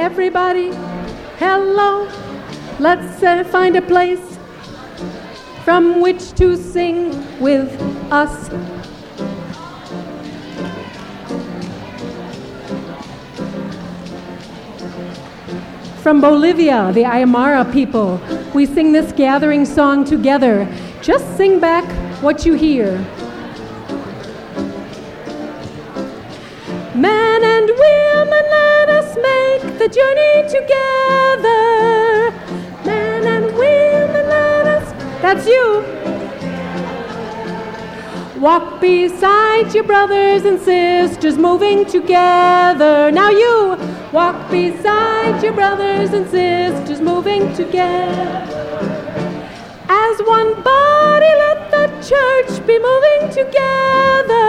Everybody, hello. Let's find a place from which to sing with us. From Bolivia, the Aymara people, we sing this gathering song together. Just sing back what you hear. Men and women, let us make the journey together. Men and women, let us... That's you. Walk beside your brothers and sisters, moving together. Now you. Walk beside your brothers and sisters, moving together. As one body, let the church be moving together.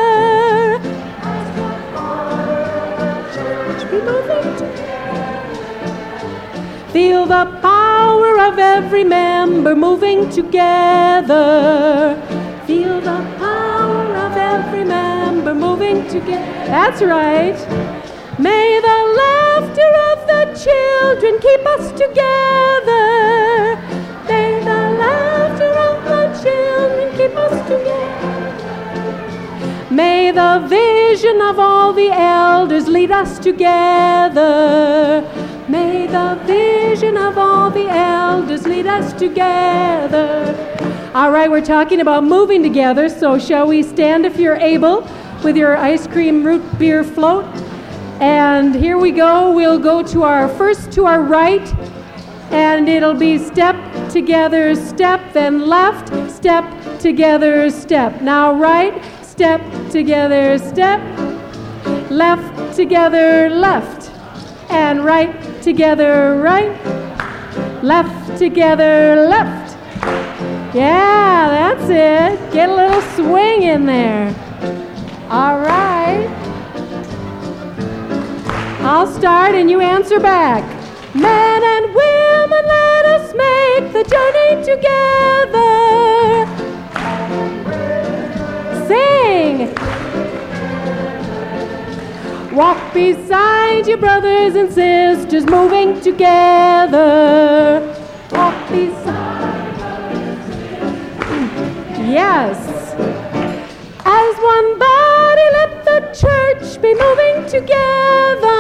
Feel the power of every member moving together. Feel the power of every member moving together. That's right. May the laughter of the children keep us together. May the laughter of the children keep us together. May the vision of all the elders lead us together. May the vision of all the elders lead us together. All right, we're talking about moving together, so shall we stand if you're able with your ice cream root beer float? And here we go. We'll go to our right, and it'll be step together, step, then left, step together, step. Now right, step together, step, left together, left, and right together, right, left together, left. Yeah, that's it. Get a little swing in there. All right. I'll start and you answer back. Men and women, let us make the journey together. Sing. Walk beside your brothers and sisters, moving together. Walk beside. Yes. As one body, let the church be moving together.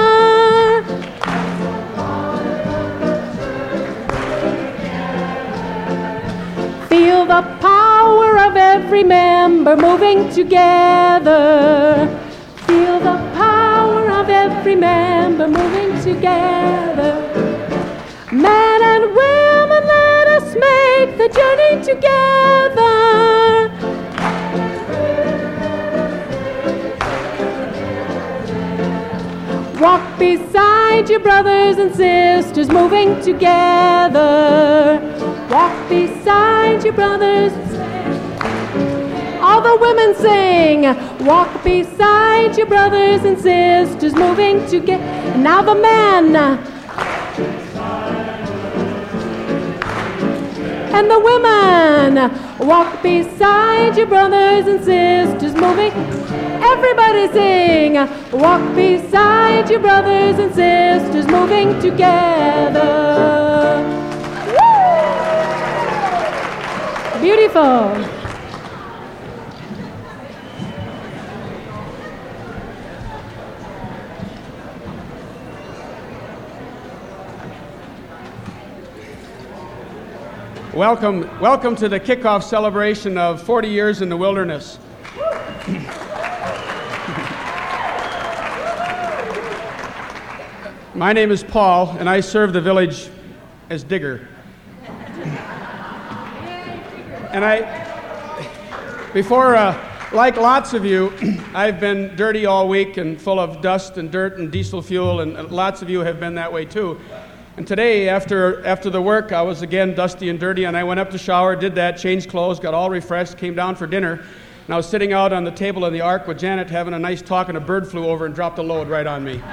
Feel the power of every member moving together. Feel the power of every member moving together. Men and women, let us make the journey together. Walk beside your brothers and sisters, moving together. Walk beside your brothers and sisters. All the women sing. Walk beside your brothers and sisters, moving together. And now the men. And the women. Walk beside your brothers and sisters, moving. Everybody sing. Walk beside your brothers and sisters, moving together. Woo! Beautiful. Welcome to the kickoff celebration of 40 years in the wilderness. My name is Paul, and I serve the village as digger. And like lots of you, I've been dirty all week and full of dust and dirt and diesel fuel, and lots of you have been that way too. And today, after the work, I was again dusty and dirty, and I went up to shower, did that, changed clothes, got all refreshed, came down for dinner, and I was sitting out on the table in the Ark with Janet having a nice talk, and a bird flew over and dropped a load right on me.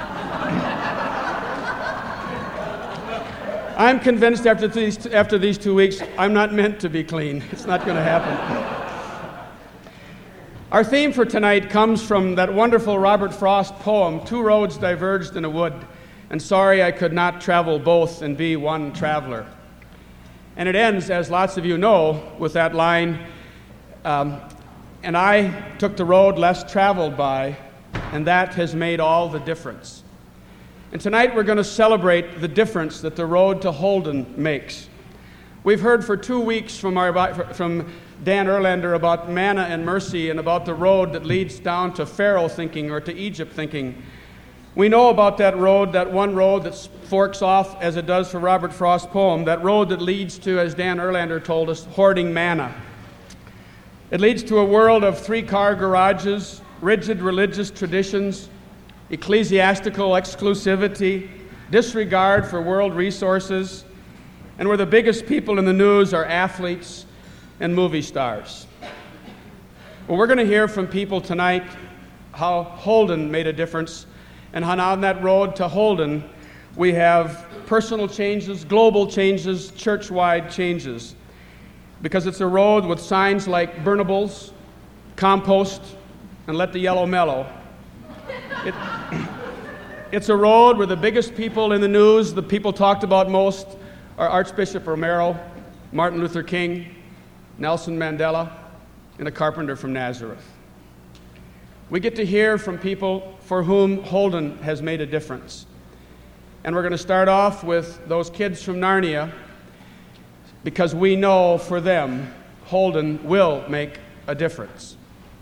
I'm convinced after these 2 weeks, I'm not meant to be clean. It's not going to happen. Our theme for tonight comes from that wonderful Robert Frost poem, Two Roads Diverged in a Wood. and sorry I could not travel both and be one traveler. And it ends, as lots of you know, with that line, and I took the road less traveled by, and that has made all the difference. And tonight we're going to celebrate the difference that the road to Holden makes. We've heard for 2 weeks from Dan Erlander about manna and mercy and about the road that leads down to Pharaoh thinking or to Egypt thinking. We know about that road, that one road that forks off, as it does for Robert Frost's poem, that road that leads to, as Dan Erlander told us, hoarding manna. It leads to a world of 3-car garages, rigid religious traditions, ecclesiastical exclusivity, disregard for world resources, and where the biggest people in the news are athletes and movie stars. Well, we're going to hear from people tonight how Holden made a difference, and how on that road to Holden we have personal changes, global changes, church-wide changes. Because it's a road with signs like burnables, compost, and let the yellow mellow. It's a road where the biggest people in the news, the people talked about most, are Archbishop Romero, Martin Luther King, Nelson Mandela, and a carpenter from Nazareth. We get to hear from people for whom Holden has made a difference. And we're going to start off with those kids from Narnia, because we know for them, Holden will make a difference.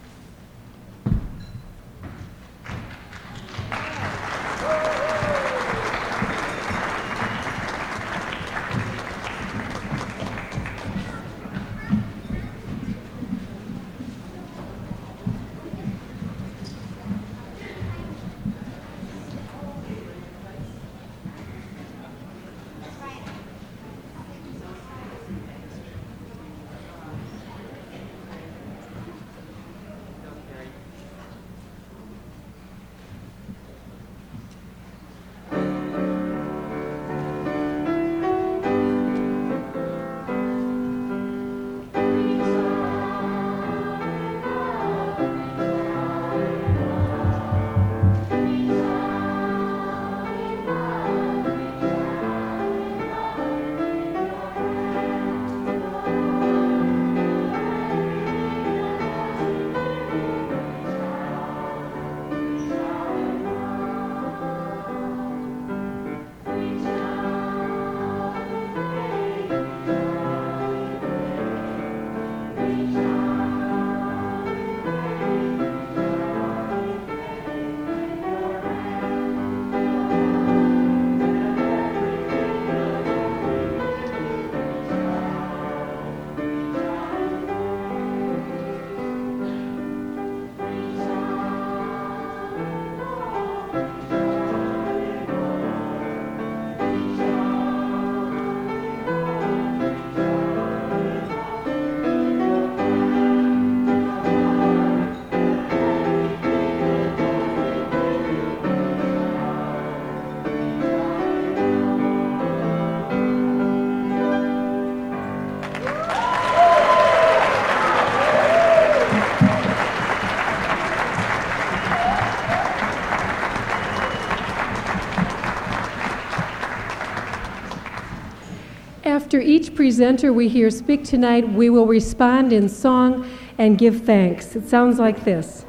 After each presenter we hear speak tonight, we will respond in song and give thanks. It sounds like this.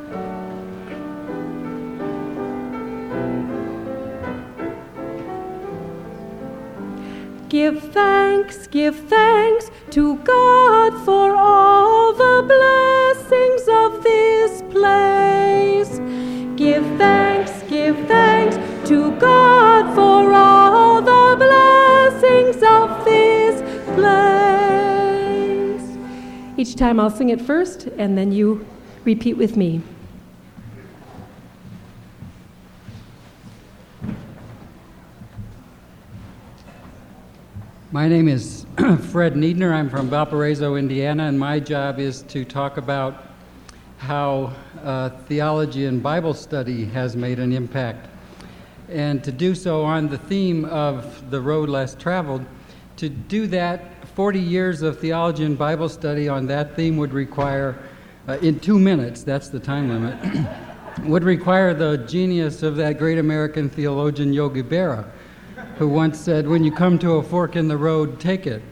Give thanks to God for all the blessings of this place. Give thanks to God for all the blessings of this place. Each time I'll sing it first, and then you repeat with me. My name is Fred Niedner. I'm from Valparaiso, Indiana, and my job is to talk about how theology and Bible study has made an impact. And to do so on the theme of the road less traveled, to do that, 40 years of theology and Bible study on that theme would require, in 2 minutes, that's the time limit, would require the genius of that great American theologian Yogi Berra, who once said, "When you come to a fork in the road, take it."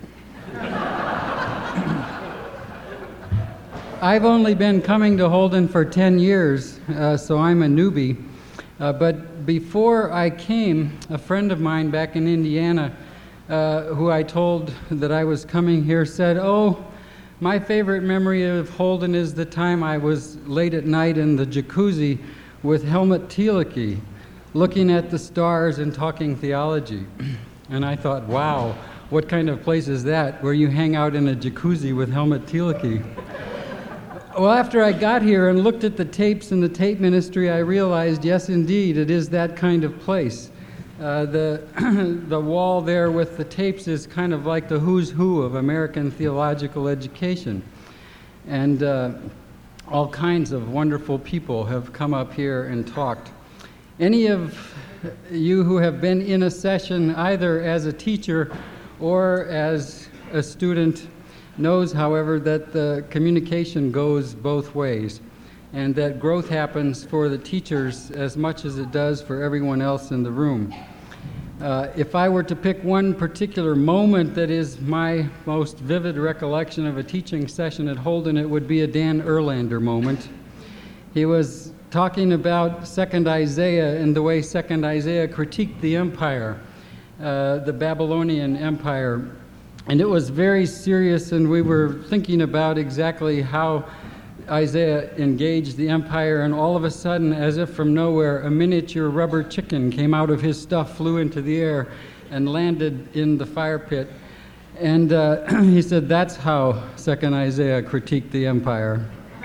I've only been coming to Holden for 10 years, so I'm a newbie. But before I came, a friend of mine back in Indiana, who I told that I was coming here, said, "Oh, my favorite memory of Holden is the time I was late at night in the jacuzzi with Helmut Thielicke, looking at the stars and talking theology." And I thought, wow, what kind of place is that, where you hang out in a jacuzzi with Helmut Thielicke? Well, after I got here and looked at the tapes in the tape ministry, I realized, yes, indeed, it is that kind of place. The wall there with the tapes is kind of like the who's who of American theological education. And all kinds of wonderful people have come up here and talked. Any of you who have been in a session either as a teacher or as a student knows, however, that the communication goes both ways, and that growth happens for the teachers as much as it does for everyone else in the room. If I were to pick one particular moment that is my most vivid recollection of a teaching session at Holden, it would be a Dan Erlander moment. He was talking about 2nd Isaiah and the way 2nd Isaiah critiqued the empire, the Babylonian Empire. And it was very serious, and we were thinking about exactly how Isaiah engaged the empire, and all of a sudden, as if from nowhere, a miniature rubber chicken came out of his stuff, flew into the air, and landed in the fire pit. And he said, that's how 2nd Isaiah critiqued the empire.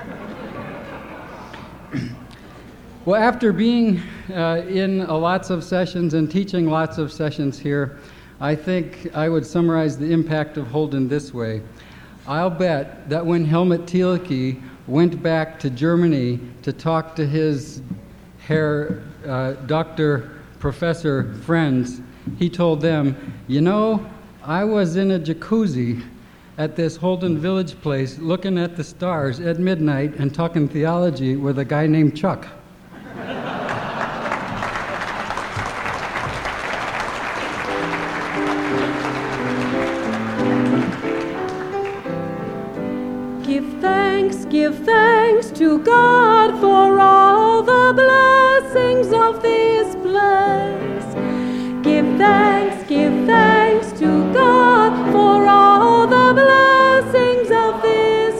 Well, after being in lots of sessions and teaching lots of sessions here, I think I would summarize the impact of Holden this way. I'll bet that when Helmut Thielicke went back to Germany to talk to his Herr Doctor Professor friends, he told them, you know, I was in a jacuzzi at this Holden Village place looking at the stars at midnight and talking theology with a guy named Chuck. Give thanks to God for all the blessings of this place. Give thanks to God for all the blessings of this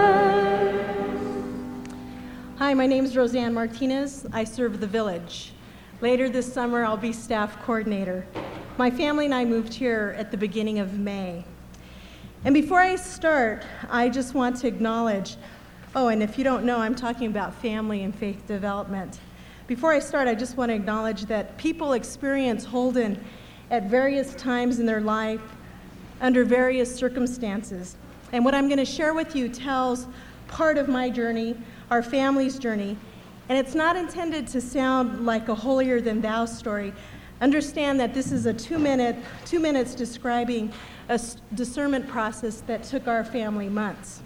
place. Hi, my name is Roseanne Martinez. I serve the village. Later this summer, I'll be staff coordinator. My family and I moved here at the beginning of May. And before I start, I just want to acknowledge, and if you don't know, I'm talking about family and faith development. Before I start, I just want to acknowledge that people experience Holden at various times in their life, under various circumstances. And what I'm going to share with you tells part of my journey, our family's journey, and it's not intended to sound like a holier-than-thou story. Understand that this is a 2 minutes describing a discernment process that took our family months.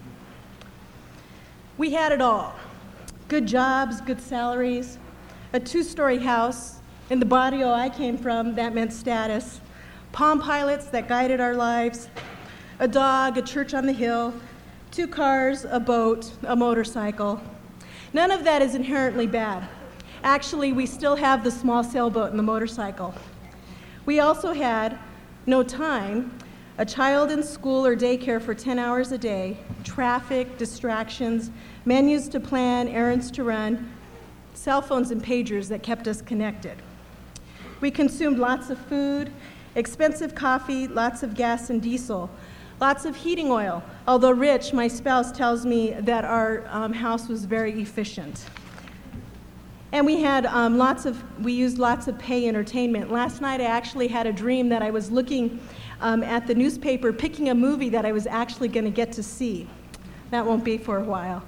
We had it all. Good jobs, good salaries, a 2-story house. In the barrio I came from, that meant status. Palm Pilots that guided our lives. A dog, a church on the hill, 2 cars, a boat, a motorcycle. None of that is inherently bad. Actually, we still have the small sailboat and the motorcycle. We also had no time, a child in school or daycare for 10 hours a day, traffic, distractions, menus to plan, errands to run, cell phones and pagers that kept us connected. We consumed lots of food, expensive coffee, lots of gas and diesel, lots of heating oil. Although Rich, my spouse, tells me that our house was very efficient. And we had we used lots of pay entertainment. Last night I actually had a dream that I was looking at the newspaper, picking a movie that I was actually going to get to see. That won't be for a while.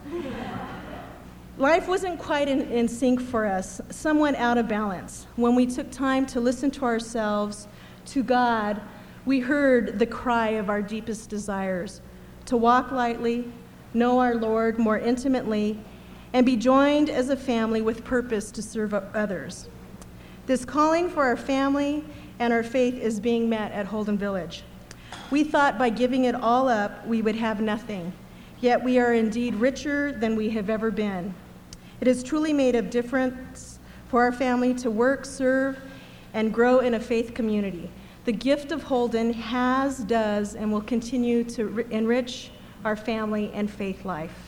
Life wasn't quite in sync for us, somewhat out of balance. When we took time to listen to ourselves, to God, we heard the cry of our deepest desires, to walk lightly, know our Lord more intimately, and be joined as a family with purpose to serve others. This calling for our family and our faith is being met at Holden Village. We thought by giving it all up, we would have nothing, yet we are indeed richer than we have ever been. It has truly made a difference for our family to work, serve, and grow in a faith community. The gift of Holden has, does, and will continue to enrich our family and faith life.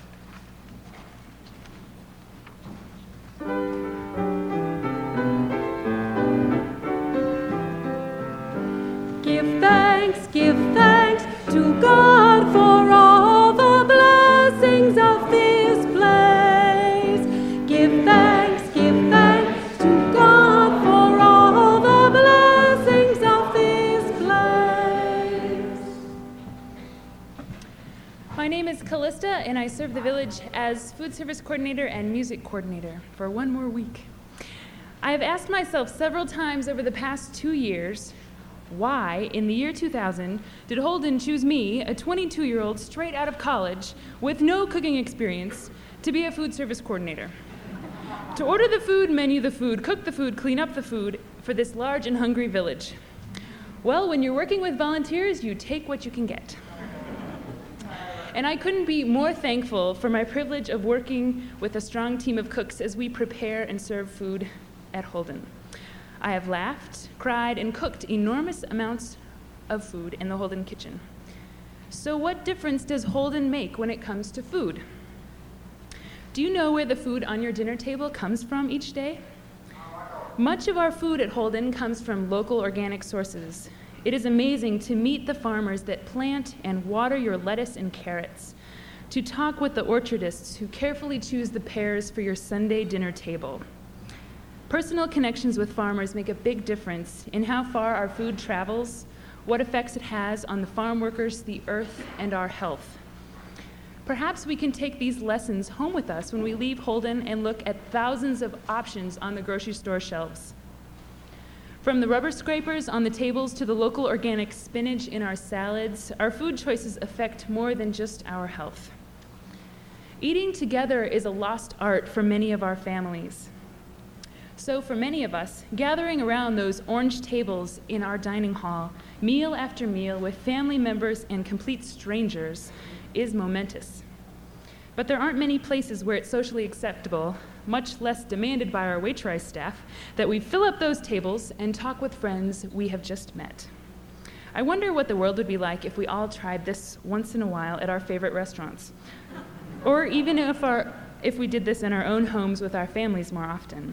Give thanks to God for all the blessings of this place. Give thanks to God for all the blessings of this place. My name is Callista, and I serve the village as food service coordinator and music coordinator for one more week. I have asked myself several times over the past 2 years, why, in the year 2000, did Holden choose me, a 22-year-old straight out of college with no cooking experience, to be a food service coordinator? To order the food, menu the food, cook the food, clean up the food for this large and hungry village. Well, when you're working with volunteers, you take what you can get. And I couldn't be more thankful for my privilege of working with a strong team of cooks as we prepare and serve food at Holden. I have laughed, cried, and cooked enormous amounts of food in the Holden kitchen. So what difference does Holden make when it comes to food? Do you know where the food on your dinner table comes from each day? Much of our food at Holden comes from local organic sources. It is amazing to meet the farmers that plant and water your lettuce and carrots, to talk with the orchardists who carefully choose the pears for your Sunday dinner table. Personal connections with farmers make a big difference in how far our food travels, what effects it has on the farm workers, the earth, and our health. Perhaps we can take these lessons home with us when we leave Holden and look at thousands of options on the grocery store shelves. From the rubber scrapers on the tables to the local organic spinach in our salads, our food choices affect more than just our health. Eating together is a lost art for many of our families. So for many of us, gathering around those orange tables in our dining hall, meal after meal with family members and complete strangers, is momentous. But there aren't many places where it's socially acceptable, much less demanded by our waitress staff, that we fill up those tables and talk with friends we have just met. I wonder what the world would be like if we all tried this once in a while at our favorite restaurants, or even if we did this in our own homes with our families more often.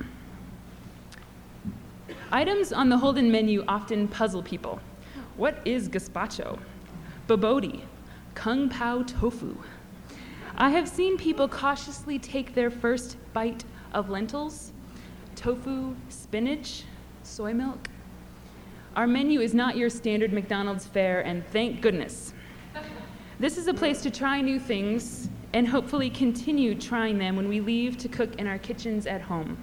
Items on the Holden menu often puzzle people. What is gazpacho? Bobotie? Kung Pao tofu? I have seen people cautiously take their first bite of lentils, tofu, spinach, soy milk. Our menu is not your standard McDonald's fare, and thank goodness. This is a place to try new things and hopefully continue trying them when we leave to cook in our kitchens at home.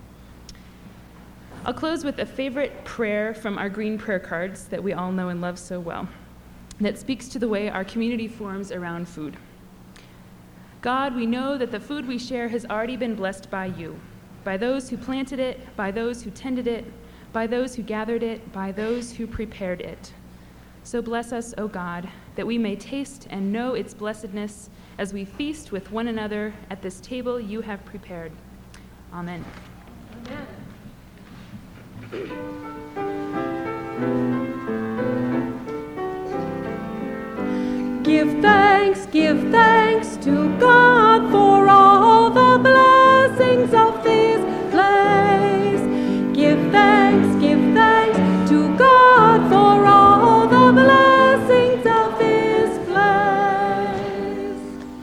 I'll close with a favorite prayer from our green prayer cards that we all know and love so well, that speaks to the way our community forms around food. God, we know that the food we share has already been blessed by you, by those who planted it, by those who tended it, by those who gathered it, by those who prepared it. So bless us, O God, that we may taste and know its blessedness as we feast with one another at this table you have prepared. Amen. Amen. Give thanks to God for all the blessings of this place. Give thanks to God for all the blessings of this place.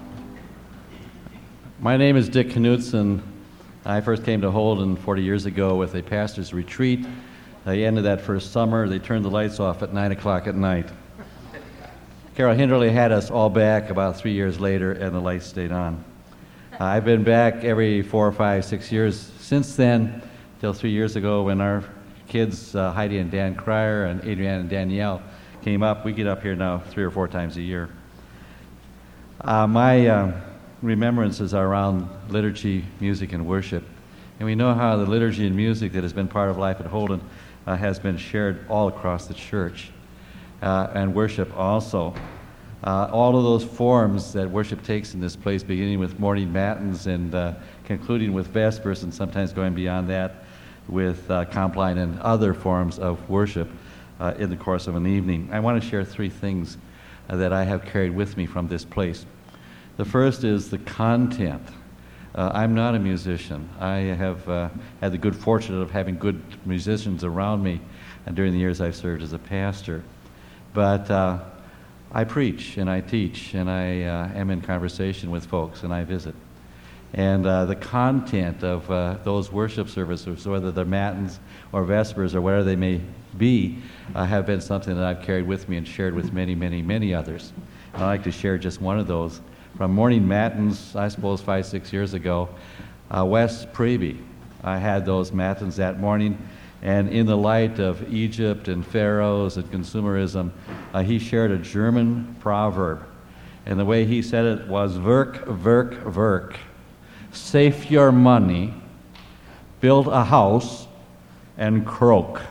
My name is Dick Knudsen. I first came to Holden 40 years ago with a pastor's retreat. At the end of that first summer, they turned the lights off at 9 o'clock at night. Carol Hinderley had us all back about 3 years later, and the lights stayed on. I've been back every 4, 5, 6 years since then, till 3 years ago when our kids, Heidi and Dan Cryer and Adrienne and Danielle, came up. We get up here now 3 or 4 times a year. My remembrances are around liturgy, music, and worship. And we know how the liturgy and music that has been part of life at Holden has been shared all across the church, and worship also. All of those forms that worship takes in this place, beginning with morning matins and concluding with vespers, and sometimes going beyond that with compline and other forms of worship in the course of an evening. I want to share three things that I have carried with me from this place. The first is the content. I'm not a musician. I have had the good fortune of having good musicians around me during the years I've served as a pastor. But I preach and I teach and I am in conversation with folks and I visit. And the content of those worship services, whether they're matins or vespers or whatever they may be, have been something that I've carried with me and shared with many, many, many others. And I'd like to share just one of those. From morning matins, I suppose 5-6 years ago, Wes Preby, I had those matins that morning, and in the light of Egypt and pharaohs and consumerism, he shared a German proverb. And the way he said it was, "Werk, werk, werk. Save your money, build a house, and croak."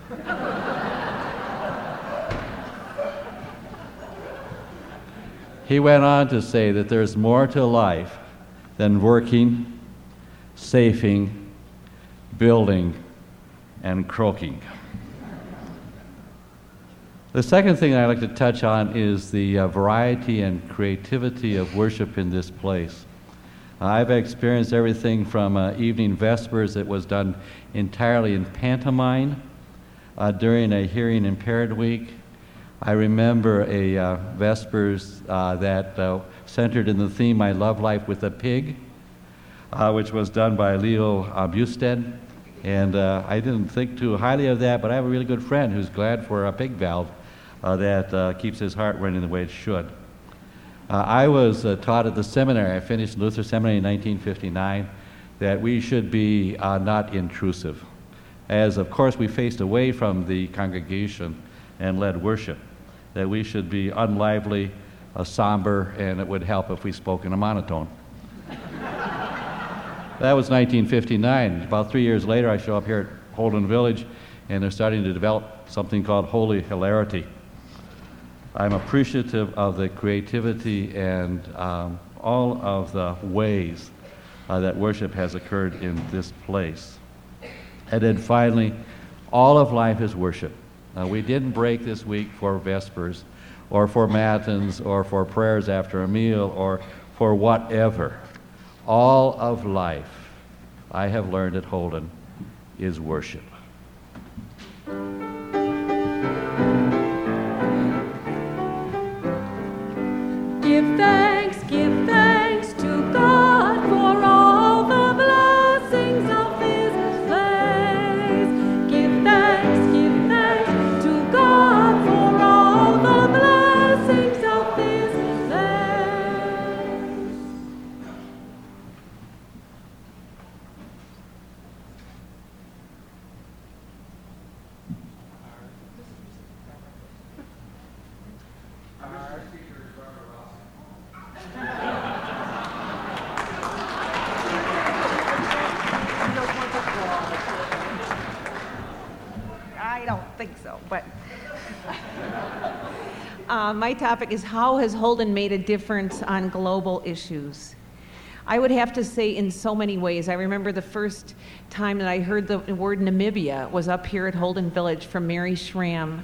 He went on to say that there's more to life than working, saving, building, and croaking. The second thing I'd like to touch on is the variety and creativity of worship in this place. I've experienced everything from evening vespers that was done entirely in pantomime during a hearing impaired week. I remember a vespers that centered in the theme "My Love Life with a Pig," which was done by Leo Busted. And I didn't think too highly of that, but I have a really good friend who's glad for a pig valve that keeps his heart running the way it should. I was taught at the seminary. I finished Luther Seminary in 1959, that we should be not intrusive, as of course we faced away from the congregation and led worship, that we should be unlively, somber, and it would help if we spoke in a monotone. That was 1959. About 3 years later, I show up here at Holden Village, and they're starting to develop something called Holy Hilarity. I'm appreciative of the creativity and all of the ways that worship has occurred in this place. And then finally, all of life is worship. We didn't break this week for vespers or for matins or for prayers after a meal or for whatever. All of life, I have learned at Holden, is worship. Give thanks to God for all the blessings of His place. Give thanks to God for all the blessings of His place. I don't think so, but my topic is how has Holden made a difference on global issues? I would have to say in so many ways. I remember the first time that I heard the word Namibia was up here at Holden Village from Mary Schramm.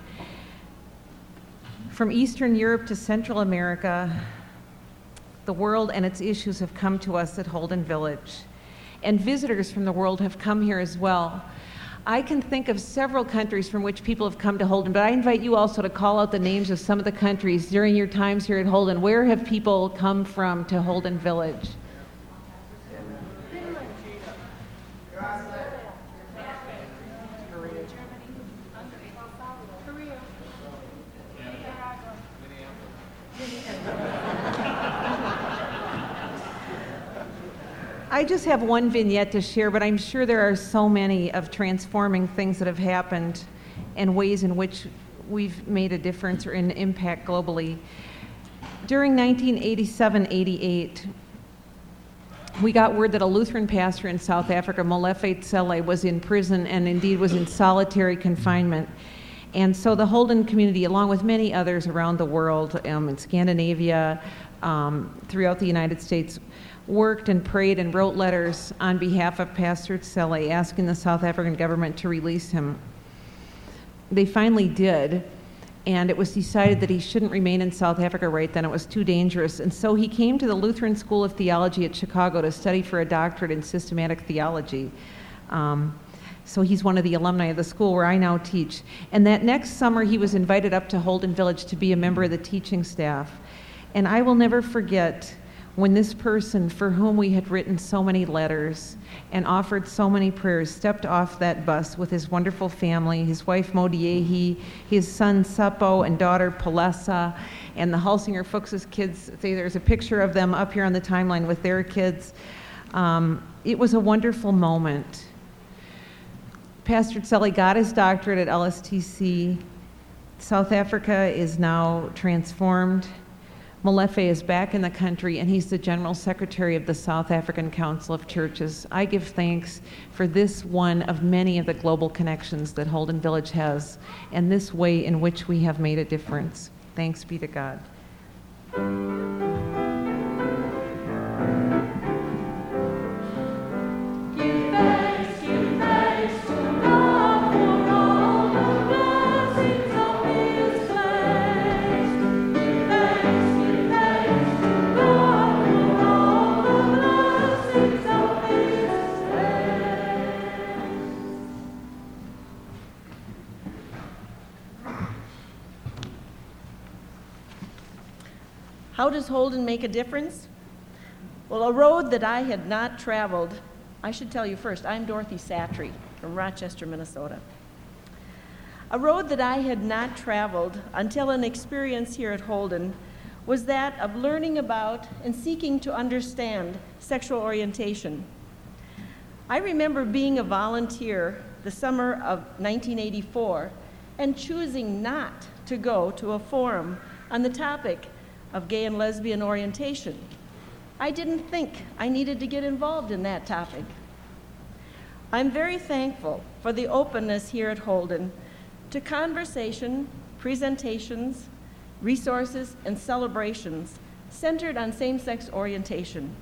From Eastern Europe to Central America, the world and its issues have come to us at Holden Village. And visitors from the world have come here as well. I can think of several countries from which people have come to Holden, but I invite you also to call out the names of some of the countries during your times here at Holden. Where have people come from to Holden Village? I just have one vignette to share, but I'm sure there are so many of transforming things that have happened and ways in which we've made a difference or an impact globally. During 1987-88, we got word that a Lutheran pastor in South Africa, Molefe Tsele, was in prison and indeed was in solitary confinement. And so the Holden community, along with many others around the world, in Scandinavia, throughout the United States, worked and prayed and wrote letters on behalf of Pastor Tsele asking the South African government to release him. They finally did, and it was decided that he shouldn't remain in South Africa right then. It was too dangerous. And so he came to the Lutheran School of Theology at Chicago to study for a doctorate in systematic theology. So he's one of the alumni of the school where I now teach. And that next summer, he was invited up to Holden Village to be a member of the teaching staff. And I will never forget when this person, for whom we had written so many letters and offered so many prayers, stepped off that bus with his wonderful family, his wife Modiehi, his son Sapo and daughter Palessa, and the Halsinger Fuchs's kids. There's a picture of them up here on the timeline with their kids. It was a wonderful moment. Pastor Tsele got his doctorate at LSTC. South Africa is now transformed. Molefe is back in the country, and he's the General Secretary of the South African Council of Churches. I give thanks for this one of many of the global connections that Holden Village has, and this way in which we have made a difference. Thanks be to God. How does Holden make a difference? Well, a road that I had not traveled, I should tell you first, I'm Dorothy Satry from Rochester, Minnesota. A road that I had not traveled until an experience here at Holden was that of learning about and seeking to understand sexual orientation. I remember being a volunteer the summer of 1984 and choosing not to go to a forum on the topic of gay and lesbian orientation. I didn't think I needed to get involved in that topic. I'm very thankful for the openness here at Holden to conversation, presentations, resources, and celebrations centered on same-sex orientation.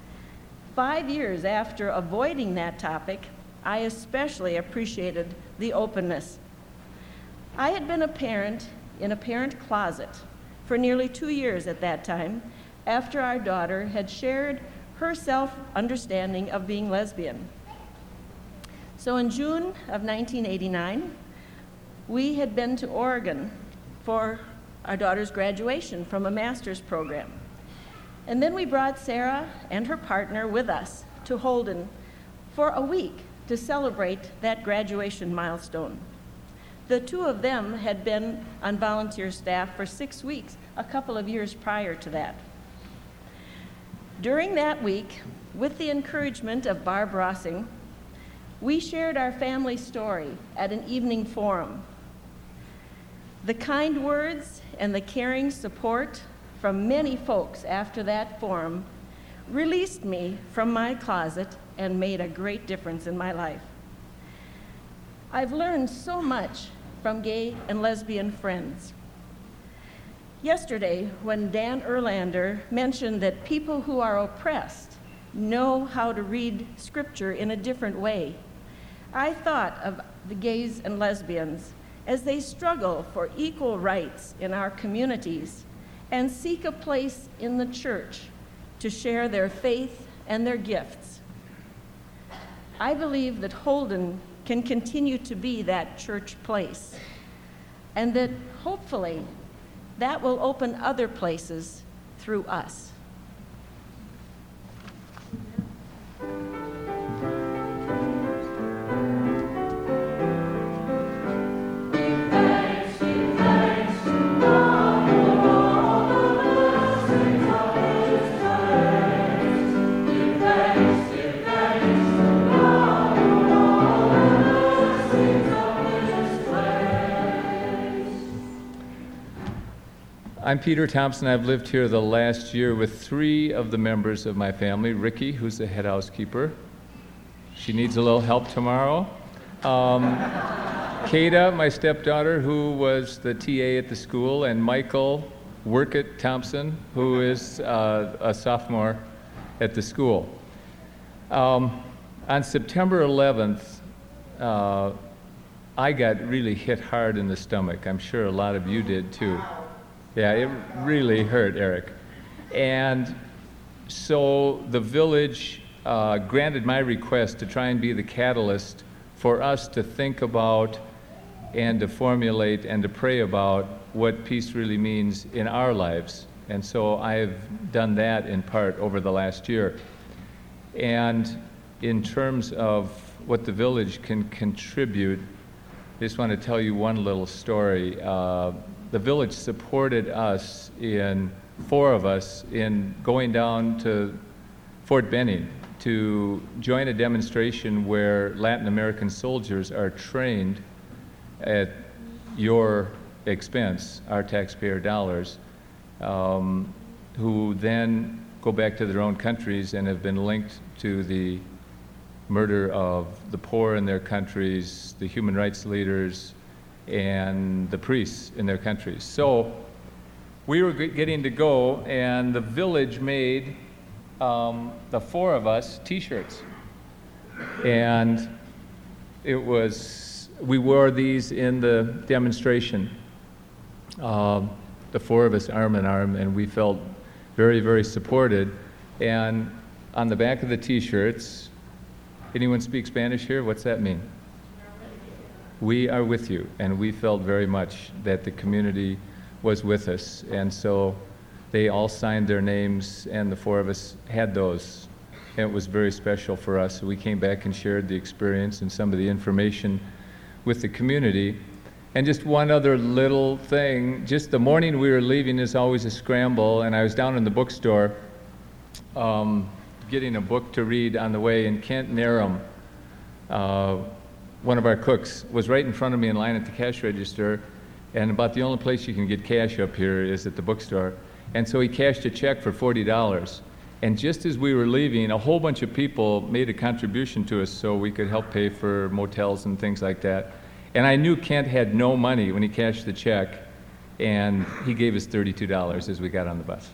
5 years after avoiding that topic, I especially appreciated the openness. I had been a parent in a parent closet for nearly 2 years at that time, after our daughter had shared her self-understanding of being lesbian. So in June of 1989, we had been to Oregon for our daughter's graduation from a master's program. And then we brought Sarah and her partner with us to Holden for a week to celebrate that graduation milestone. The two of them had been on volunteer staff for 6 weeks, a couple of years prior to that. During that week, with the encouragement of Barb Rossing, we shared our family story at an evening forum. The kind words and the caring support from many folks after that forum released me from my closet and made a great difference in my life. I've learned so much from gay and lesbian friends. Yesterday, when Dan Erlander mentioned that people who are oppressed know how to read scripture in a different way, I thought of the gays and lesbians as they struggle for equal rights in our communities and seek a place in the church to share their faith and their gifts. I believe that Holden can continue to be that church place, and that hopefully that will open other places through us. I'm Peter Thompson. I've lived here the last year with 3 of the members of my family. Ricky, who's the head housekeeper. She needs a little help tomorrow. Kata, my stepdaughter, who was the TA at the school, and Michael Workett Thompson, who is a sophomore at the school. On September 11th, I got really hit hard in the stomach. I'm sure a lot of you did too. Yeah, it really hurt, Eric. And so the village granted my request to try and be the catalyst for us to think about and to formulate and to pray about what peace really means in our lives. And so I've done that in part over the last year. And in terms of what the village can contribute, I just want to tell you one little story. The village supported us, 4 of us, in going down to Fort Benning to join a demonstration where Latin American soldiers are trained at your expense, our taxpayer dollars, who then go back to their own countries and have been linked to the murder of the poor in their countries, the human rights leaders, and the priests in their countries. So we were getting to go, and the village made the 4 of us T-shirts. And we wore these in the demonstration, the 4 of us arm in arm, and we felt very, very supported. And on the back of the T-shirts, anyone speak Spanish here? What's that mean? We are with you, and we felt very much that the community was with us. And so they all signed their names, and the 4 of us had those. And it was very special for us. So we came back and shared the experience and some of the information with the community. And just one other little thing, just the morning we were leaving is always a scramble, and I was down in the bookstore getting a book to read on the way, and Kent Narum, one of our cooks, was right in front of me in line at the cash register, and about the only place you can get cash up here is at the bookstore. And so he cashed a check for $40. And just as we were leaving, a whole bunch of people made a contribution to us so we could help pay for motels and things like that. And I knew Kent had no money when he cashed the check, and he gave us $32 as we got on the bus.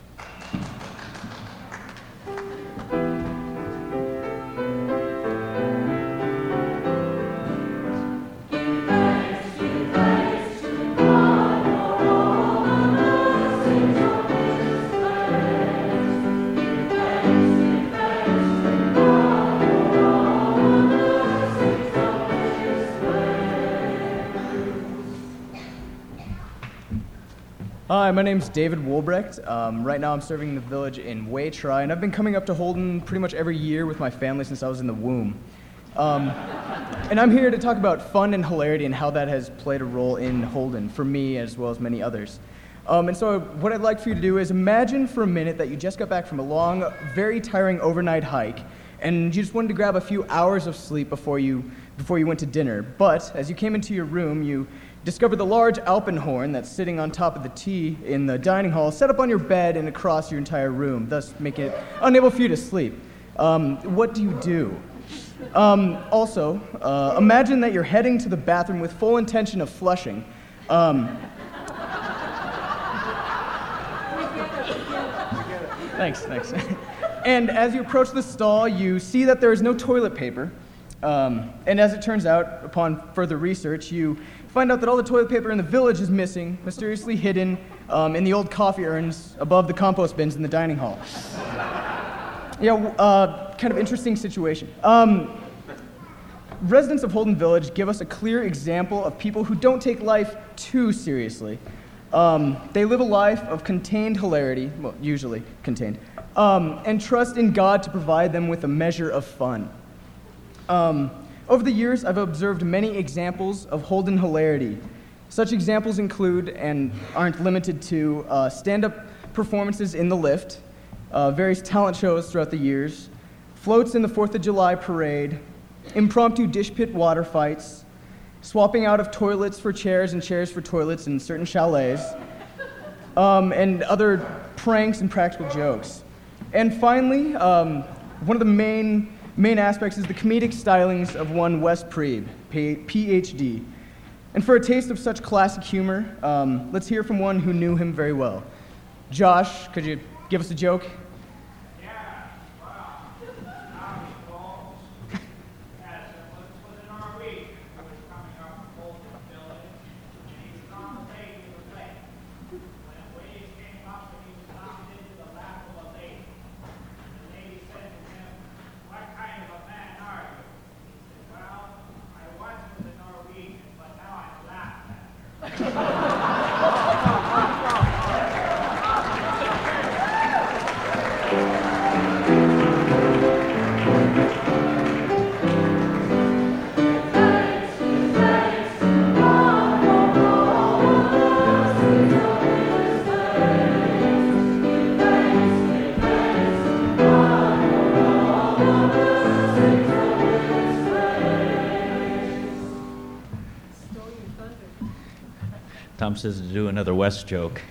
Hi, my name's David Woolbrecht. Right now I'm serving the village in Waytry, and I've been coming up to Holden pretty much every year with my family since I was in the womb. And I'm here to talk about fun and hilarity and how that has played a role in Holden for me as well as many others. And so what I'd like for you to do is imagine for a minute that you just got back from a long, very tiring overnight hike, and you just wanted to grab a few hours of sleep before you went to dinner. But as you came into your room, you discovered the large Alpenhorn that's sitting on top of the T in the dining hall, set up on your bed and across your entire room, thus making it unable for you to sleep. What do you do? Also, imagine that you're heading to the bathroom with full intention of flushing. Thanks. And as you approach the stall, you see that there is no toilet paper. And as it turns out, upon further research, you find out that all the toilet paper in the village is missing, mysteriously hidden in the old coffee urns above the compost bins in the dining hall. Kind of interesting situation. Residents of Holden Village give us a clear example of people who don't take life too seriously. They live a life of contained hilarity, well, usually contained, and trust in God to provide them with a measure of fun. Over the years, I've observed many examples of Holden hilarity. Such examples include, and aren't limited to, stand-up performances in the lift, various talent shows throughout the years, floats in the 4th of July parade, impromptu dish pit water fights, swapping out of toilets for chairs and chairs for toilets in certain chalets, and other pranks and practical jokes. And finally, one of the main aspects is the comedic stylings of one Wes Priebe, Ph.D. And for a taste of such classic humor, let's hear from one who knew him very well. Josh, could you give us a joke? Tom says to do another West joke.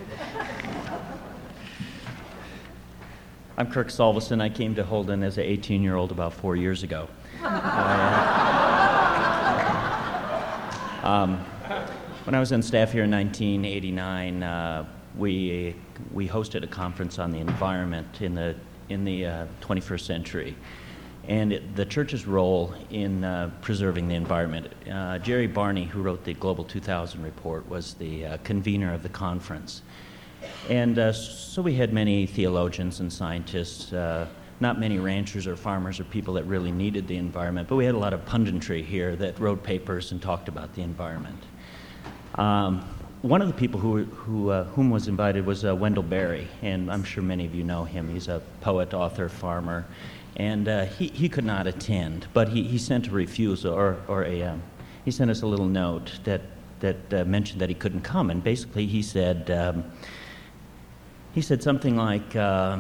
I'm Kirk Salveson. I came to Holden as an 18-year-old about 4 years ago. When I was on staff here in 1989, we hosted a conference on the environment in the 21st century, and the church's role in preserving the environment. Jerry Barney, who wrote the Global 2000 report, was the convener of the conference. And so we had many theologians and scientists, not many ranchers or farmers or people that really needed the environment, but we had a lot of punditry here that wrote papers and talked about the environment. One of the people whom was invited was Wendell Berry, and I'm sure many of you know him. He's a poet, author, farmer. And he could not attend, but he sent a refusal, he sent us a little note that mentioned that he couldn't come. And basically he said something like,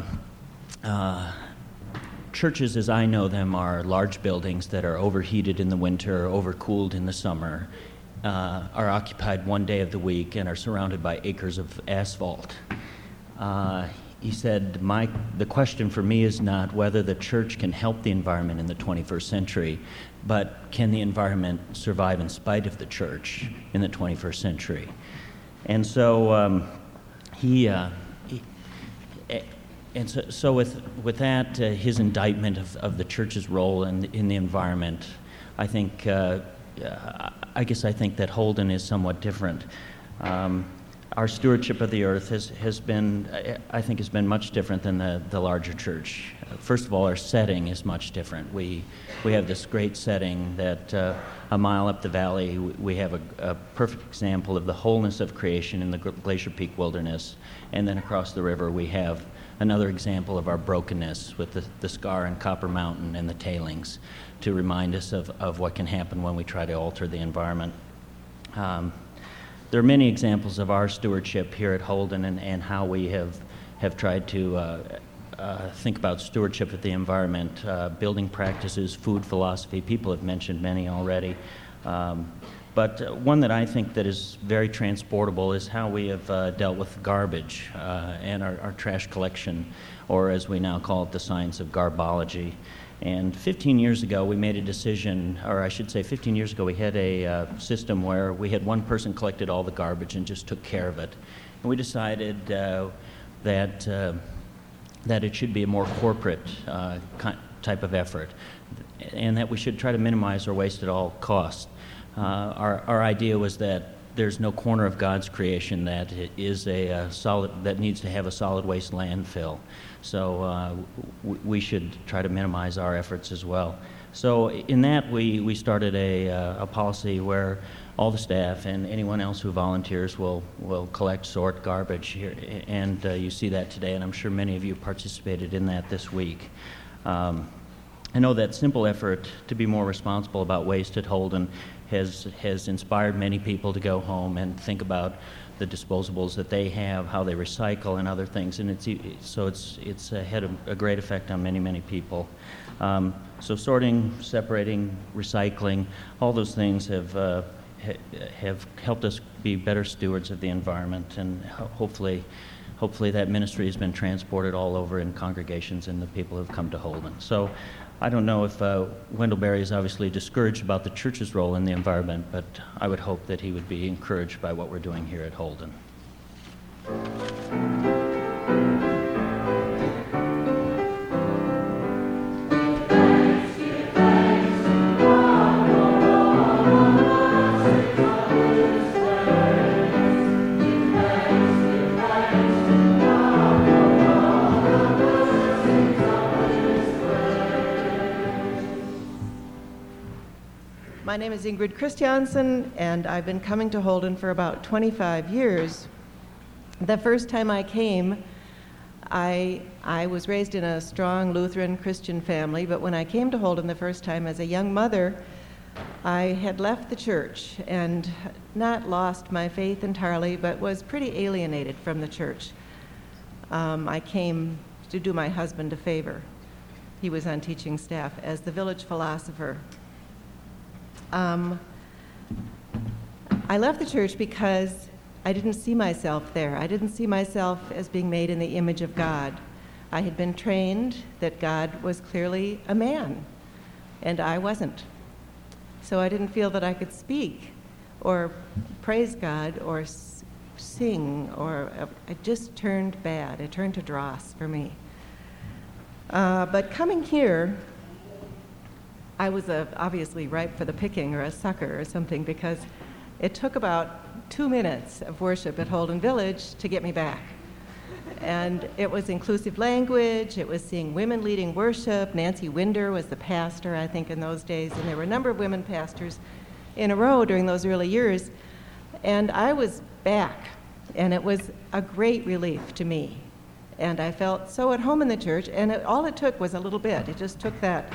churches as I know them are large buildings that are overheated in the winter, overcooled in the summer, are occupied one day of the week, and are surrounded by acres of asphalt. He said, the question for me is not whether the church can help the environment in the 21st century, but can the environment survive in spite of the church in the 21st century? And so so with that, his indictment of the church's role in the environment, I think that Holden is somewhat different. Our stewardship of the earth has been much different than the larger church. First of all, our setting is much different. We have this great setting that a mile up the valley, we have a perfect example of the wholeness of creation in the Glacier Peak Wilderness. And then across the river, we have another example of our brokenness with the scar in Copper Mountain and the tailings to remind us of what can happen when we try to alter the environment. There are many examples of our stewardship here at Holden and how we have tried to think about stewardship of the environment, building practices, food philosophy. People have mentioned many already. But one that I think that is very transportable is how we have dealt with garbage and our trash collection, or as we now call it, the science of garbology. And 15 years ago, we made a decision, or I should say 15 years ago, we had a system where we had one person collected all the garbage and just took care of it. And we decided that it should be a more corporate type of effort, and that we should try to minimize our waste at all costs. Our idea was that there's no corner of God's creation that is that needs to have a solid waste landfill. So we should try to minimize our efforts as well. So in that, we started a policy where all the staff and anyone else who volunteers will collect, sort garbage here, and you see that today, and I'm sure many of you participated in that this week. I know that simple effort to be more responsible about waste at Holden has inspired many people to go home and think about the disposables that they have, how they recycle, and other things, and it's had a great effect on many people. So sorting, separating, recycling, all those things have have helped us be better stewards of the environment, and hopefully that ministry has been transported all over in congregations and the people have come to Holden. So I don't know if Wendell Berry is obviously discouraged about the church's role in the environment, but I would hope that he would be encouraged by what we're doing here at Holden. My name is Ingrid Christiansen, and I've been coming to Holden for about 25 years. The first time I came, I was raised in a strong Lutheran Christian family, but when I came to Holden the first time as a young mother, I had left the church and not lost my faith entirely, but was pretty alienated from the church. I came to do my husband a favor. He was on teaching staff as the village philosopher. I left the church because I didn't see myself there. I didn't see myself as being made in the image of God. I had been trained that God was clearly a man, and I wasn't. So I didn't feel that I could speak or praise God or sing, or it just turned bad. It turned to dross for me. But coming here, I was obviously ripe for the picking, or a sucker or something, because it took about 2 minutes of worship at Holden Village to get me back. And it was inclusive language, it was seeing women leading worship. Nancy Winder was the pastor, I think, in those days, and there were a number of women pastors in a row during those early years. And I was back, and it was a great relief to me. And I felt so at home in the church, and all it took was a little bit. It just took that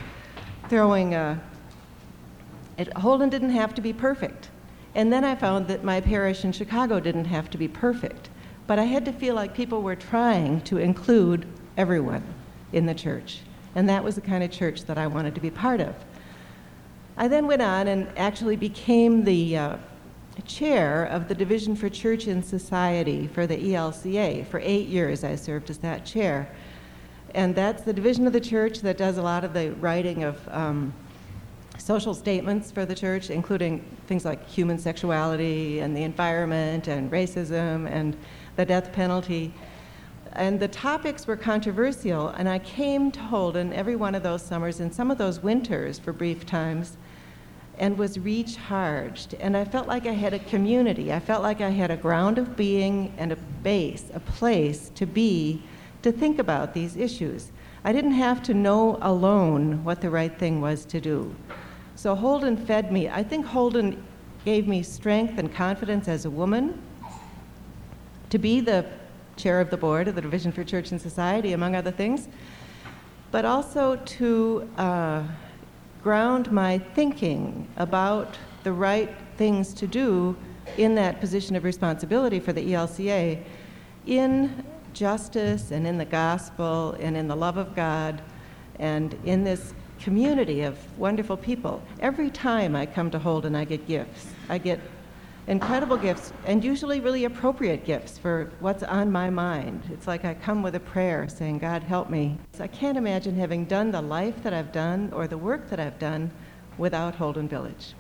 Holden didn't have to be perfect. And then I found that my parish in Chicago didn't have to be perfect. But I had to feel like people were trying to include everyone in the church. And that was the kind of church that I wanted to be part of. I then went on and actually became the chair of the Division for Church and Society for the ELCA. For 8 years I served as that chair. And that's the division of the church that does a lot of the writing of social statements for the church, including things like human sexuality and the environment and racism and the death penalty. And the topics were controversial, and I came to Holden every one of those summers and some of those winters for brief times and was recharged. And I felt like I had a community. I felt like I had a ground of being and a base, a place to be, to think about these issues. I didn't have to know alone what the right thing was to do. So Holden fed me. I think Holden gave me strength and confidence as a woman to be the chair of the board of the Division for Church and Society, among other things, but also to ground my thinking about the right things to do in that position of responsibility for the ELCA in justice and in the gospel and in the love of God and in this community of wonderful people. Every time I come to Holden, I get gifts. I get incredible gifts, and usually really appropriate gifts for what's on my mind. It's like I come with a prayer saying, God, help me. I can't imagine having done the life that I've done or the work that I've done without Holden Village.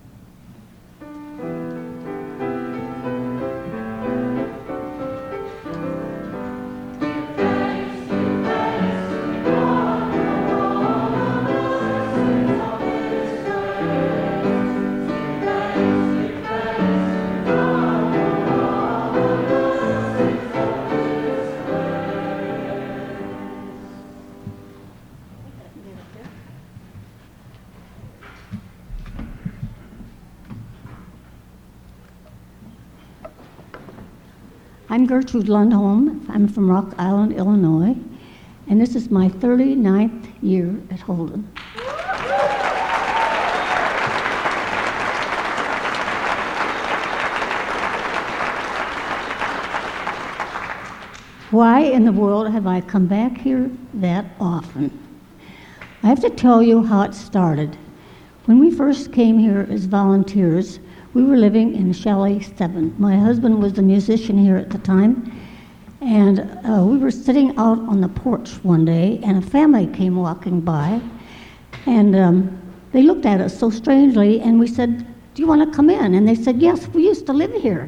I'm Gertrude Lundholm. I'm from Rock Island, Illinois, and this is my 39th year at Holden. Why in the world have I come back here that often? I have to tell you how it started. When we first came here as volunteers, We were living in Chalet 7. My husband was the musician here at the time, and we were sitting out on the porch one day, and a family came walking by, and they looked at us so strangely, and we said, "Do you want to come in?" And they said, "Yes, we used to live here."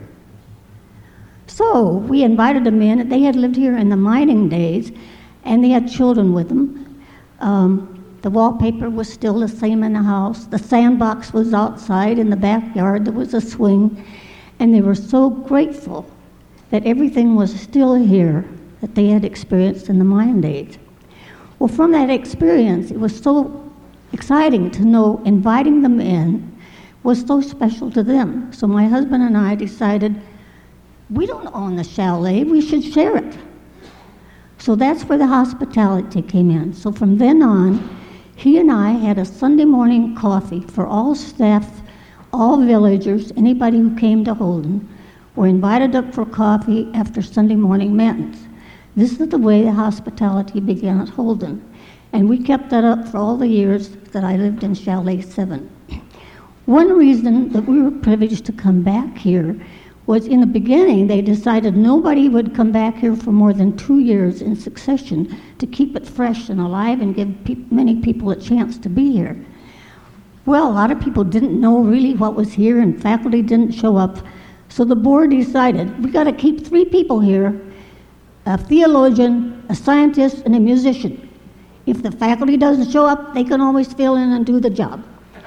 So we invited them in. They had lived here in the mining days, and they had children with them. The wallpaper was still the same in the house. The sandbox was outside in the backyard. There was a swing, and they were so grateful that everything was still here that they had experienced in the mine days. Well, from that experience, it was so exciting to know inviting them in was so special to them. So my husband and I decided, we don't own the chalet, we should share it. So that's where the hospitality came in. So from then on, he and I had a Sunday morning coffee for all staff, all villagers, anybody who came to Holden, were invited up for coffee after Sunday morning matins. This is the way the hospitality began at Holden. And we kept that up for all the years that I lived in Chalet 7. One reason that we were privileged to come back here was in the beginning they decided nobody would come back here for more than 2 years in succession to keep it fresh and alive and give many people a chance to be here. Well, a lot of people didn't know really what was here, and faculty didn't show up. So the board decided, we got to keep 3 people here, a theologian, a scientist, and a musician. If the faculty doesn't show up, they can always fill in and do the job.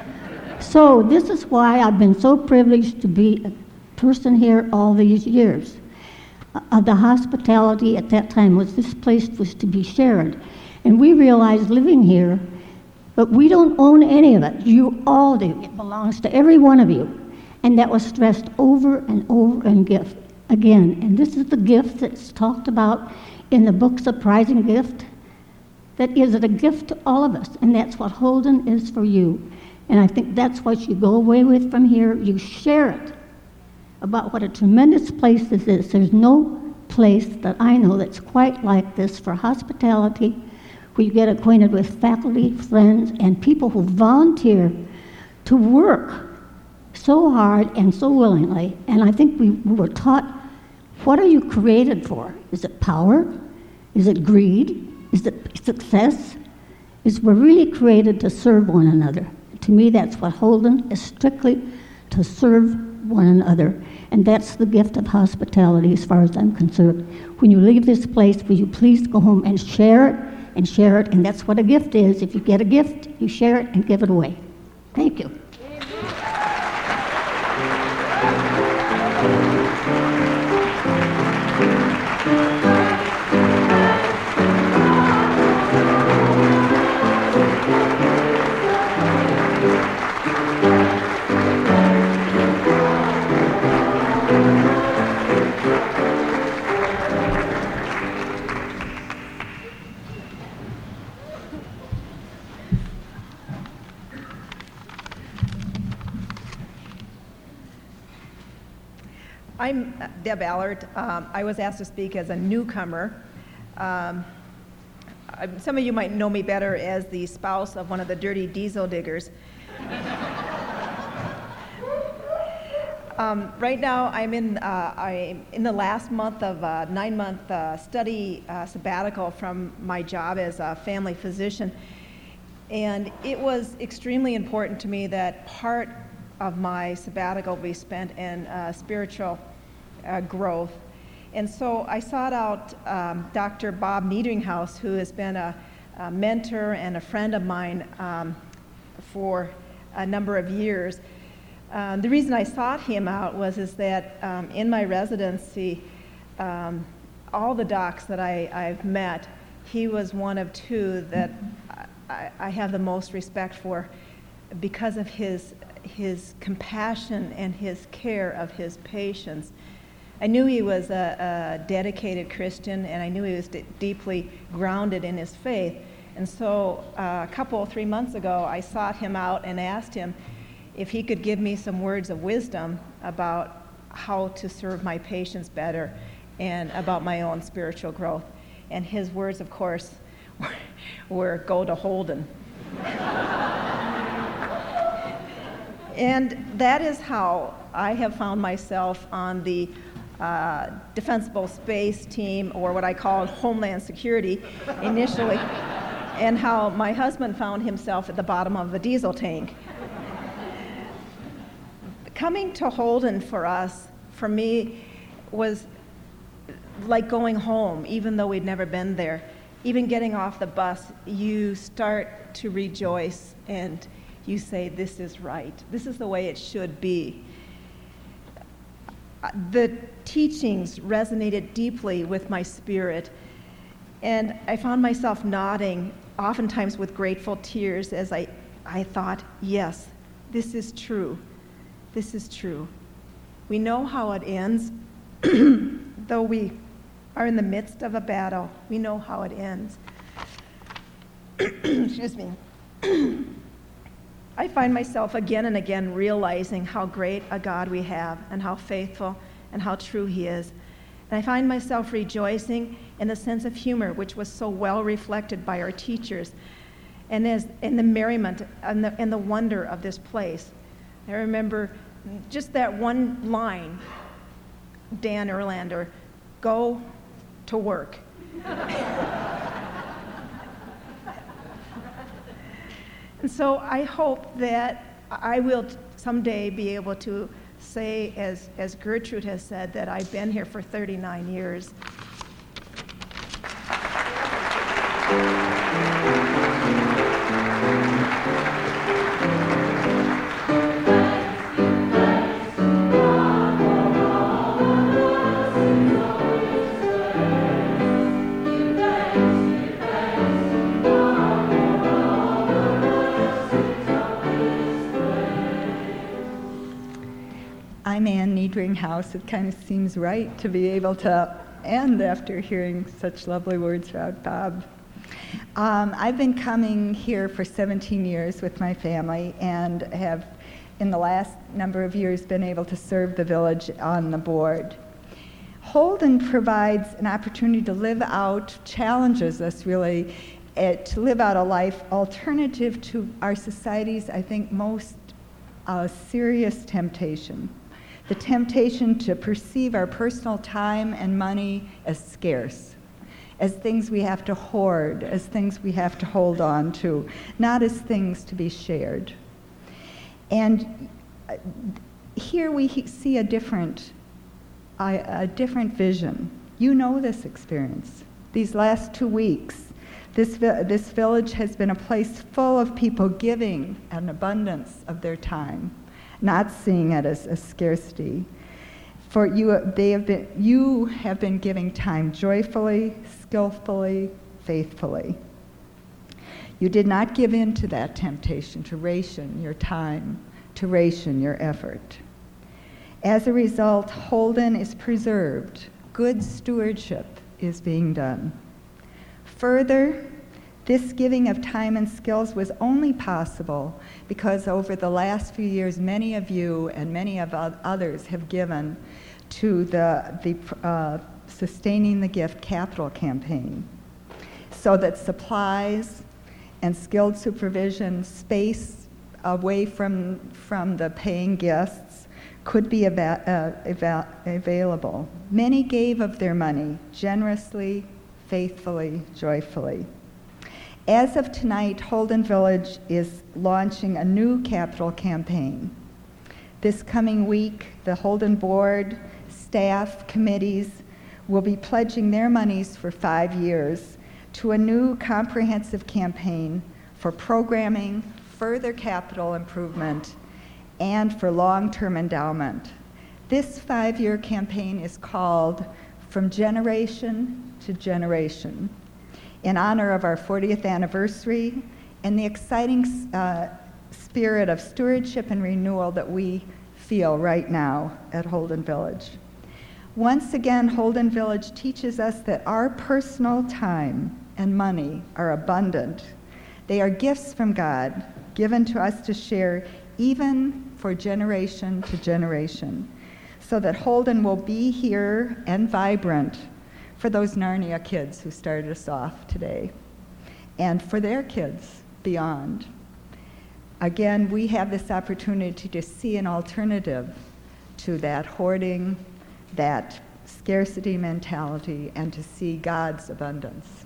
So this is why I've been so privileged to be a person here all these years. The hospitality at that time was this place was to be shared. And we realized living here, but we don't own any of it. You all do. It belongs to every one of you. And that was stressed over and over again. And this is the gift that's talked about in the book Surprising Gift. That is a gift to all of us, and that's what Holden is for you. And I think that's what you go away with from here. You share it about what a tremendous place this is. There's no place that I know that's quite like this for hospitality, where you get acquainted with faculty, friends, and people who volunteer to work so hard and so willingly. And I think we were taught, what are you created for? Is it power? Is it greed? Is it success? We're really created to serve one another. To me, that's what Holden is, strictly to serve one another. And that's the gift of hospitality as far as I'm concerned. When you leave this place, will you please go home and share it, and that's what a gift is. If you get a gift, you share it and give it away. Thank you. I'm Deb Allard. I was asked to speak as a newcomer. Some of you might know me better as the spouse of one of the dirty diesel diggers. Right now, I'm in the last month of a 9-month study sabbatical from my job as a family physician. And it was extremely important to me that part of my sabbatical be spent in spiritual growth. And so I sought out Dr. Bob Niederinghaus, who has been a mentor and a friend of mine for a number of years. The reason I sought him out was that in my residency, all the docs that I've met, he was one of 2 that I have the most respect for because of his compassion and his care of his patients. I knew he was a dedicated Christian, and I knew he was deeply grounded in his faith. And so 3 months ago, I sought him out and asked him if he could give me some words of wisdom about how to serve my patients better and about my own spiritual growth. And his words, of course, were go to Holden. And that is how I have found myself on the Defensible Space Team, or what I call Homeland Security initially, and how my husband found himself at the bottom of a diesel tank. Coming to Holden for me, was like going home, even though we'd never been there. Even getting off the bus, you start to rejoice and you say, this is right. This is the way it should be. The teachings resonated deeply with my spirit, and I found myself nodding, oftentimes with grateful tears, as I thought, yes, this is true. This is true. We know how it ends, though we are in the midst of a battle. We know how it ends. Excuse me. I find myself again and again realizing how great a God we have and how faithful and how true He is. And I find myself rejoicing in the sense of humor, which was so well reflected by our teachers, and in the merriment and the wonder of this place. I remember just that one line, Dan Erlander, go to work. And so I hope that I will someday be able to say, as Gertrude has said, that I've been here for 39 years. I'm Ann Niedringhaus. It kind of seems right to be able to end after hearing such lovely words about Bob. I've been coming here for 17 years with my family and have, in the last number of years, been able to serve the village on the board. Holden provides an opportunity to live out, challenges us really, to live out a life alternative to our society's, I think, most serious temptation. The temptation to perceive our personal time and money as scarce, as things we have to hoard, as things we have to hold on to, not as things to be shared. And here we see a different vision. You know this experience. These last 2 weeks, this village has been a place full of people giving an abundance of their time, not seeing it as a scarcity. For you have been giving time joyfully, skillfully, faithfully. You did not give in to that temptation to ration your time, to ration your effort. As a result, Holden is preserved. Good stewardship is being done. Further, this giving of time and skills was only possible because over the last few years, many of you and many of others have given to the Sustaining the Gift capital campaign, so that supplies and skilled supervision, space away from the paying guests, could be available. Many gave of their money generously, faithfully, joyfully. As of tonight, Holden Village is launching a new capital campaign. This coming week, the Holden board, staff, committees will be pledging their monies for 5 years to a new comprehensive campaign for programming, further capital improvement, and for long-term endowment. This 5-year campaign is called From Generation to Generation, in honor of our 40th anniversary and the exciting spirit of stewardship and renewal that we feel right now at Holden Village. Once again, Holden Village teaches us that our personal time and money are abundant. They are gifts from God, given to us to share even for generation to generation, so that Holden will be here and vibrant for those Narnia kids who started us off today, and for their kids beyond. Again, we have this opportunity to see an alternative to that hoarding, that scarcity mentality, and to see God's abundance.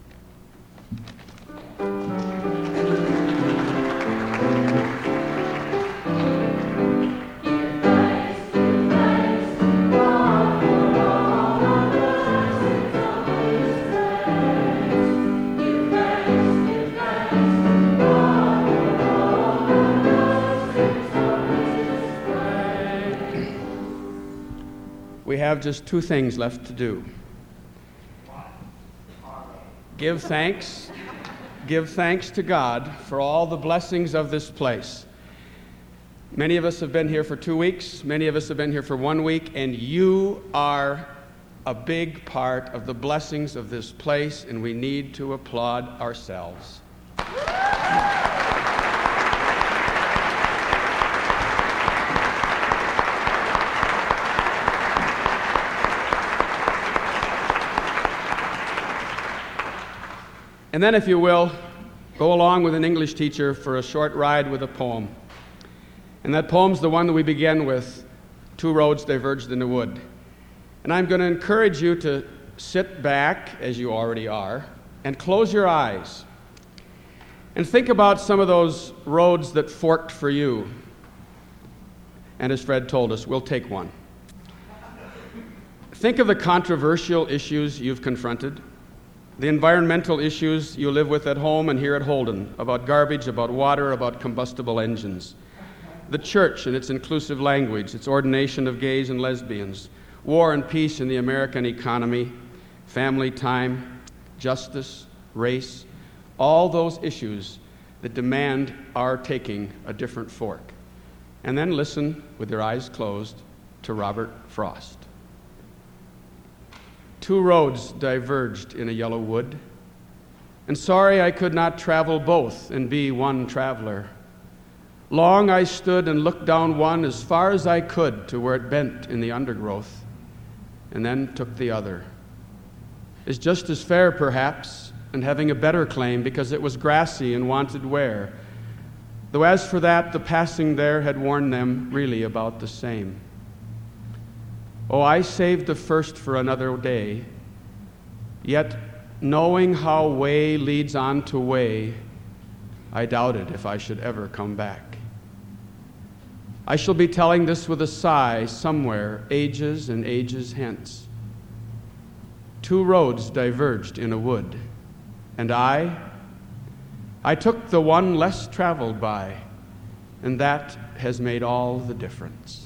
We have just two things left to do. Give thanks to God for all the blessings of this place. Many of us have been here for 2 weeks, many of us have been here for 1 week, and you are a big part of the blessings of this place, and we need to applaud ourselves. And then, if you will, go along with an English teacher for a short ride with a poem. And that poem's the one that we begin with, Two Roads Diverged in the Wood. And I'm going to encourage you to sit back, as you already are, and close your eyes. And think about some of those roads that forked for you. And as Fred told us, we'll take one. Think of the controversial issues you've confronted. The environmental issues you live with at home and here at Holden, about garbage, about water, about combustible engines. The church and its inclusive language, its ordination of gays and lesbians, war and peace in the American economy, family time, justice, race, all those issues that demand our taking a different fork. And then listen, with your eyes closed, to Robert Frost. Two roads diverged in a yellow wood, and sorry I could not travel both and be one traveler. Long I stood and looked down one as far as I could to where it bent in the undergrowth, and then took the other. Is just as fair, perhaps, and having a better claim because it was grassy and wanted wear, though as for that, the passing there had warned them really about the same. Oh, I saved the first for another day, yet knowing how way leads on to way, I doubted if I should ever come back. I shall be telling this with a sigh somewhere, ages and ages hence. Two roads diverged in a wood, and I took the one less traveled by, and that has made all the difference.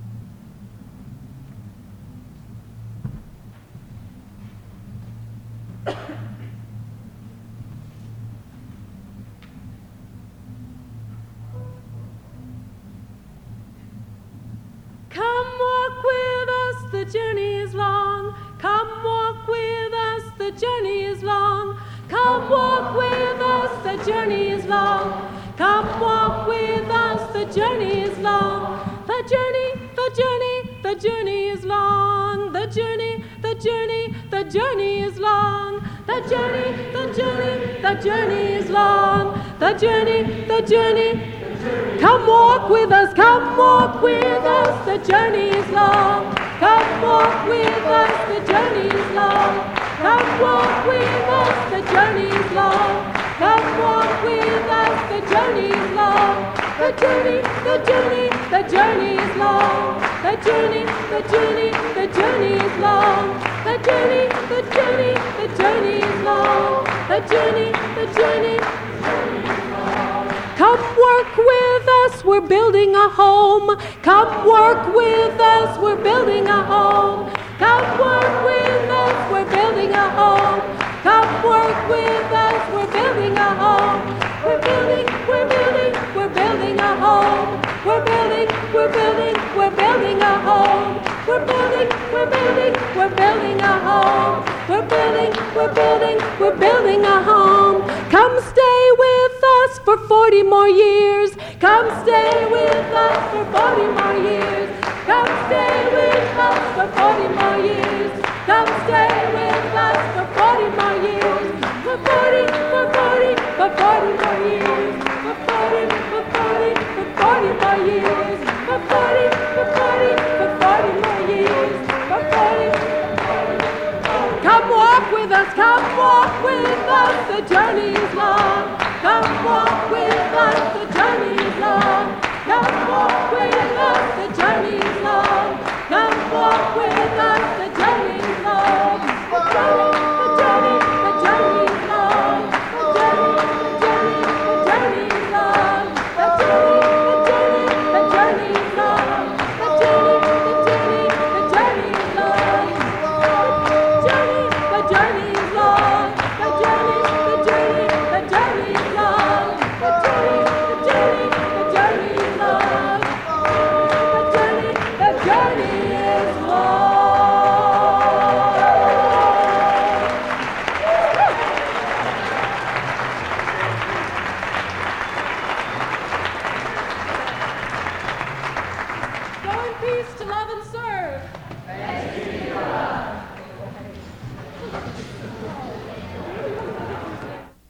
The journey is long. Come walk with us, the journey is long. Come walk with us, the journey is long. Come walk with us, the journey is long. The journey, the journey, the journey is long. The journey, the journey, the journey is long. The journey, the journey, the journey is long. The journey, the journey. Come walk with us, come walk with us, the journey is long. Come walk with us, the journey is long. Come walk with us, the journey is long. Come walk with us, the journey is long. The journey, the journey, the journey is long. The journey, the journey, the journey is long. The journey, the journey, the journey is long. The journey, the journey, the journey is long. Come work with us, we're building a home. Come work with us, we're building a home. Come work with us, we're building a home. Come work with us, we're building a home. We're building, we're building, we're building a home. We're building, we're building, we're building a home. We're building, we're building, we're building a home. We're building, we're building, we're building a home. Come stay with us for 40 more years. Come stay with us for 40 more years. Come stay with us for 40 more years. Come stay with us for 40 more years. For 40, for 40, for 40 more years. For 40, for 40. Come walk with us, the journey's long. Come walk with us, the